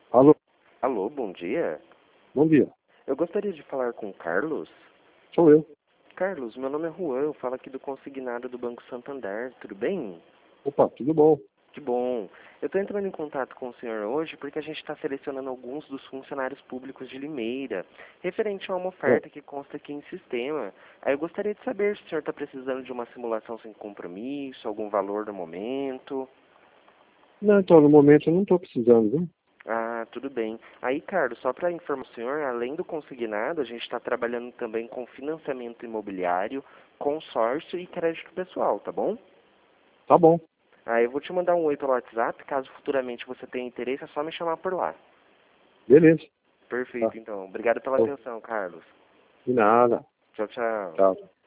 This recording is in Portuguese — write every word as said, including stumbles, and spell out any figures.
Alô, Alô, bom dia. bom dia. Eu gostaria de falar com o Carlos. Sou eu. Carlos, meu nome é Juan, eu falo aqui do consignado do Banco Santander, tudo bem? Opa, tudo bom? Que bom. Eu estou entrando em contato com o senhor hoje porque a gente está selecionando alguns dos funcionários públicos de Limeira, referente a uma É. oferta que consta aqui em sistema. Aí eu gostaria de saber se o senhor está precisando de uma simulação sem compromisso, algum valor no momento. Não, então, no momento eu não estou precisando, viu? Ah, tudo bem. Aí, Carlos, só para informar o senhor, além do consignado, a gente está trabalhando também com financiamento imobiliário, consórcio e crédito pessoal, tá bom? Tá bom, Aí eu vou te mandar um oi pelo WhatsApp, caso futuramente você tenha interesse, é só me chamar por lá. beleza. Tá. Perfeito, então. Obrigado pela Bom, atenção, Carlos. de nada. Tchau, tchau. Tchau.